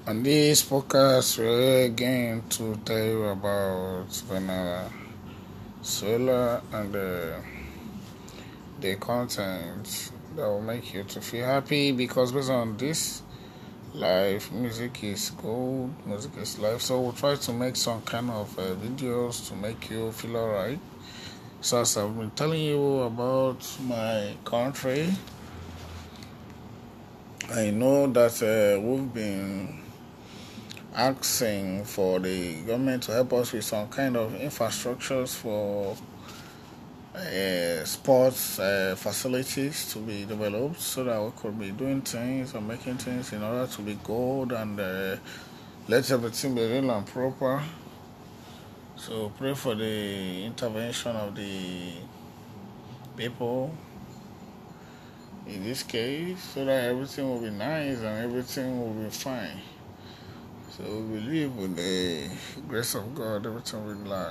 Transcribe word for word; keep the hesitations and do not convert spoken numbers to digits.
On this podcast, we're going to tell you about Venezuela and uh, the content that will make you to feel happy, because based on this life, music is gold, music is life. So we'll try to make some kind of uh, videos to make you feel alright. So as I've been telling you about my country, I know that uh, we've been asking for the government to help us with some kind of infrastructures for uh, sports uh, facilities to be developed, so that we could be doing things or making things in order to be good and uh, let everything be real and proper. So pray for the intervention of the people in this case, so that everything will be nice and everything will be fine. So we believe with the grace of God, everything will be